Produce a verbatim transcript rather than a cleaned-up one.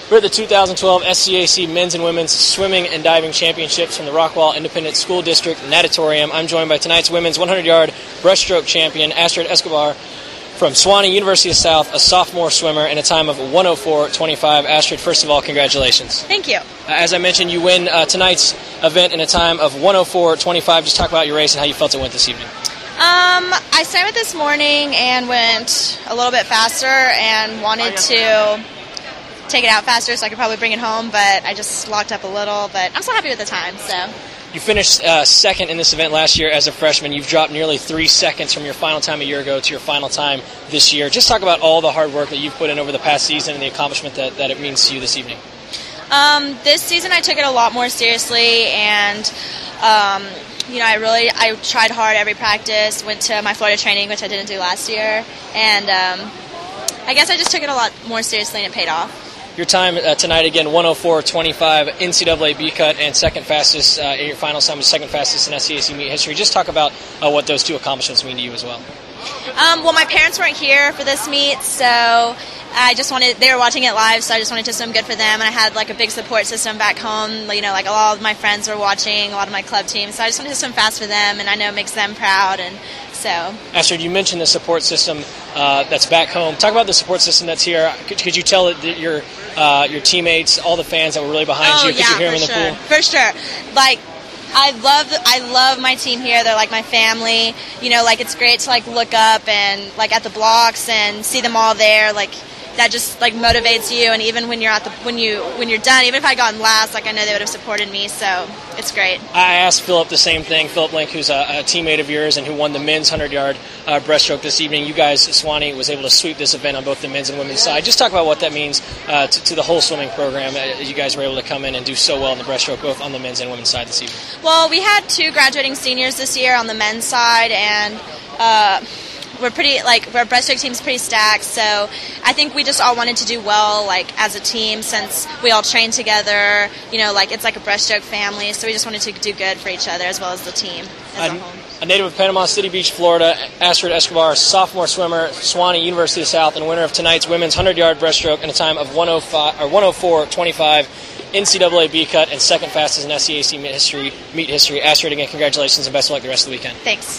We're at the two thousand twelve S C A C Men's and Women's Swimming and Diving Championships from the Rockwall Independent School District Natatorium. I'm joined by tonight's women's one hundred yard breaststroke champion, Astrid Escobar from Sewanee University of South, a sophomore swimmer in a time of one oh four twenty-five. Astrid, first of all, congratulations. Thank you. Uh, as I mentioned, you win uh, tonight's event in a time of one oh four twenty-five. Just talk about your race and how you felt it went this evening. Um, I started this morning and went a little bit faster and wanted to take it out faster so I could probably bring it home, but I just locked up a little, but I'm so happy with the time. So you finished uh, second in this event last year as a freshman. You've dropped nearly three seconds from your final time a year ago to your final time this year. Just talk about all the hard work that you've put in over the past season and the accomplishment that, that it means to you this evening. Um, this season I took it a lot more seriously, and um, you know, I really I tried hard every practice, went to my Florida training, which I didn't do last year, and um, I guess I just took it a lot more seriously and it paid off. Your time uh, tonight, again, one oh four twenty-five, N C double A B-cut, and second fastest, uh, your final time was second fastest in S C A C meet history. Just talk about uh, what those two accomplishments mean to you as well. Um, well, my parents weren't here for this meet, so I just wanted, they were watching it live, so I just wanted to swim good for them, and I had like a big support system back home. You know, like a lot of my friends were watching, a lot of my club teams, so I just wanted to swim fast for them, and I know it makes them proud, and so. Astrid, you mentioned the support system uh, that's back home. Talk about the support system that's here. Could, could you tell that your uh, your teammates, all the fans that were really behind oh, you? Could yeah, you hear them in sure. the pool? For sure. Like, I love I love my team here. They're like my family. You know, like it's great to like look up and like at the blocks and see them all there. Like that just like motivates you. And even when you're at the when you when you're done, even if I gotten last, like I know they would have supported me. So it's great. I asked Philip the same thing. Philip Link, who's a, a teammate of yours and who won the men's one hundred yard uh, breaststroke this evening. You guys, Sewanee was able to sweep this event on both the men's and women's side. Just talk about what that means uh, to, to the whole swimming program. Uh, you guys were able to come in and do so well in the breaststroke, both on the men's and women's side this evening. Well, we had two graduating seniors this year on the men's side, and uh, we're pretty like our breaststroke team's pretty stacked. So I think we just all wanted to do well, like as a team, since we all train together. You know, like it's like a breaststroke family. So we just wanted to do good for each other as well as the team as a, a whole. A native of Panama City Beach, Florida, Astrid Escobar, sophomore swimmer, Sewanee University of South, and winner of tonight's women's one hundred yard breaststroke in a time of one oh five or one oh four twenty-five, N C double A B-cut, and second fastest in S C A C meet history. Meet history. Astrid, again, congratulations and best of luck the rest of the weekend. Thanks.